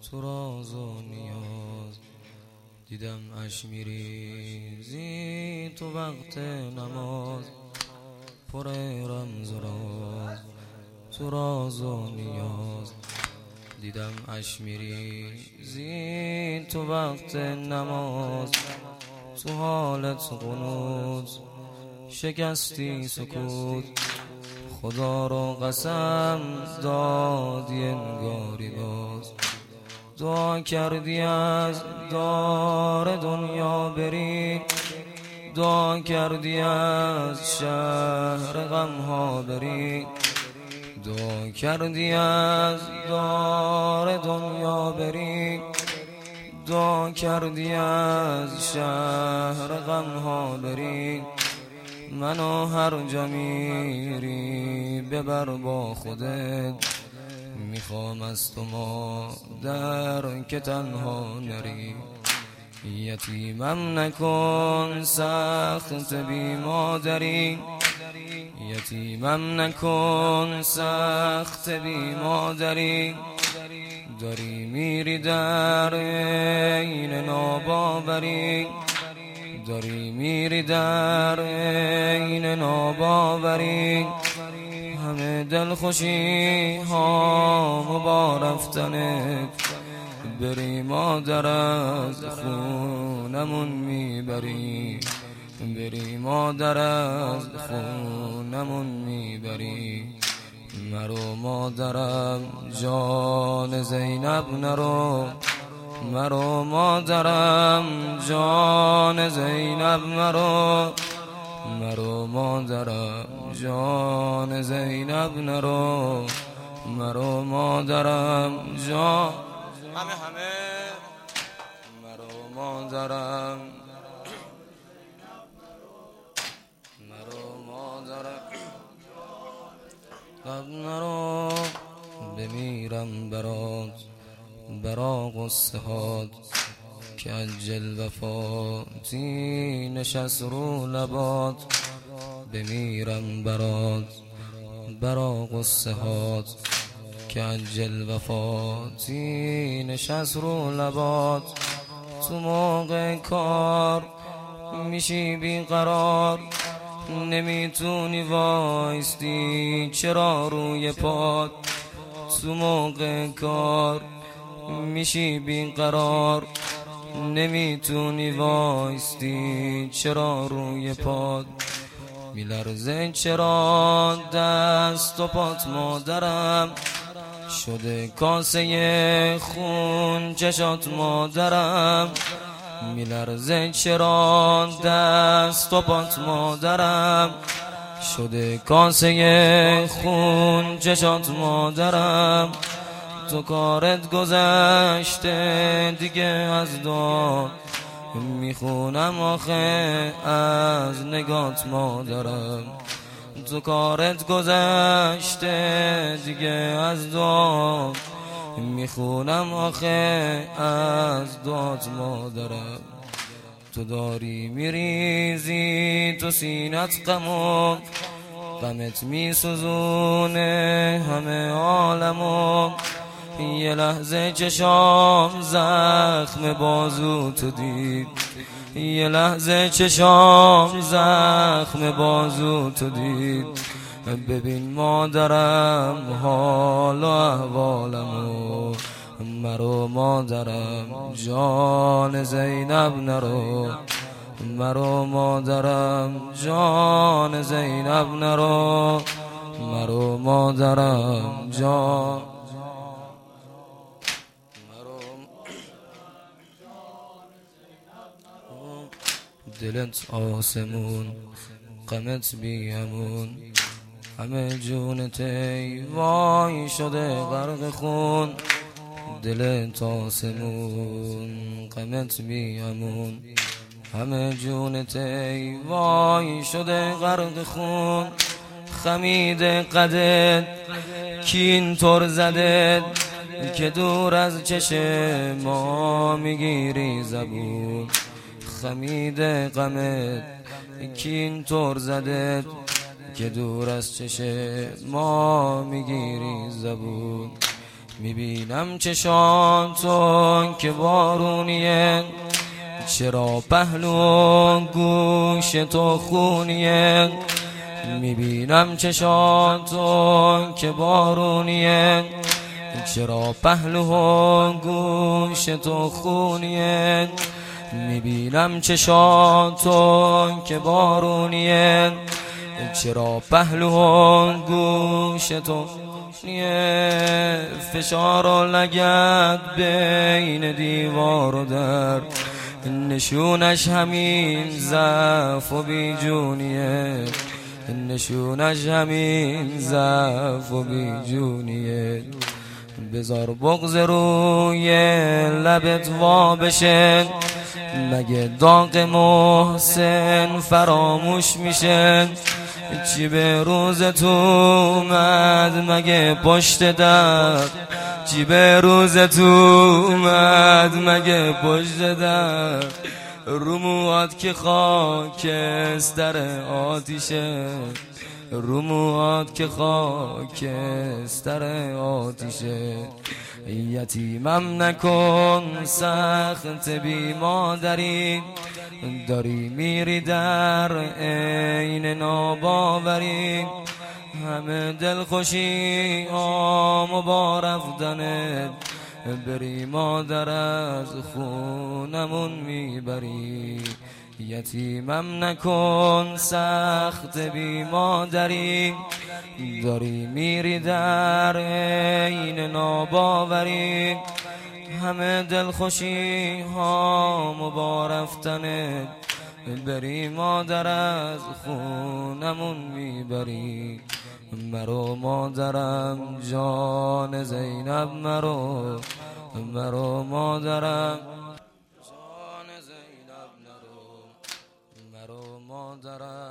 تو راز و نیاز دیدم اش میریزی تو وقت نماز، پر رمز و راز تو راز و نیاز دیدم اش میریزی تو وقت نماز، تو حالت قنوت شکستی سکوت، خدا رو قسم دادی انگاری باز، دعا کردی از دار دنیا بری، دعا کردی از شهر غم ها بری، دعا کردی از دار دنیا بری، دعا کردی از شهر غم ها بری، منو هر جا میری ببر با خودت، میخوام از تو مادر که تنها نری، یتیمم نکن سخت بی مادری، یتیمم نکن سخت بی مادری، داری میری در این ناباوری، داری میری در این ناباوری، همه دلخوشی ها با رفتنت بری مادر از خونمون میبری، بری مادر از خونمون میبری، مرو مادرم جان زینب نرو، مرو مادرم جان زینب مرو، مرو مادرم جان زینب نرو، مرو مادرم جان همه مرو مادرم، مرو مادرم لب نرو، بمیرم برات برا قصه هات که اجل وفاتی نشست رو لبات، بمیرم برات برا قصه هات که اجل وفاتی نشست رو لبات، تو موقع کار میشی بیقرار، نمیتونی وایستی چرا روی پات، تو موقع کار میشی بیقرار، نمیتونی وایستی چرا روی پات، میلرزه چرا دست و پات مادرم، شده کاسه خون چشات مادرم، میلرزه چرا دست و پات مادرم، شده کاسه خون چشات مادرم، تو کارت گذشته دیگه از داد، میخونم آخه از نگات مادرم، تو کارت گذشته دیگه از داد، میخونم آخه از داد مادرم، تو داری میریزی تو سینت غمو، غمت میسوزونه همه عالمو، یه لحظه چشام زخم بازو تو دید، یه لحظه چشام زخم بازو تو دید، ببین مادرم حال و احوالمو، مرو مادرم جان زینب نرو، مرو مادرم جان زینب نرو، مرو مادرم جان دلت آسمون غمت بیامون، همه جونت ای وای شده غرق خون، دلت آسمون غمت بیامون، همه جونت ای وای شده غرق خون، خمید قدت کین طور زده که دور از چشم ما میگیری زبون، خمید غمت کین طور زده که دور از چشم ما میگیری زبون، میبینم چشان تو که بارونیه، چرا پهلو گوش تو خونیه. میبینم چشان تو که بارونیه، چرا پهلو گوش تو خونیه. میبینم چشان تو که بارونیه، چرا پهلو گوش تو نیه. فشار و لگد بین دیوار و در، نشونش همین ضعف و بیجونیه، نشونش همین ضعف و بیجونیه. بذار بغض روی لبت وا بشه، مگه داغ محسن فراموش میشه. چی به روزت اومد مگه پشت در، چی به روزت اومد مگه پشت در. رو موهات که خاکستر آتیشه، رو موهات که خاکستر آتیشه. یتیمم نکن سخت بی مادری، داری میری در عین ناباوری. همه دلخوشی و با رفتنت، بری مادر از خونمون میبری. یتیمم نکن سخت بی مادری، داری میری در عین ناباوری. همه دلخوشی ها با رفتنت، بری مادر از خونمون میبری. مرو مادرم جان زینب، مرو مرو مادرم جان زینب، مرو مرو مادرم.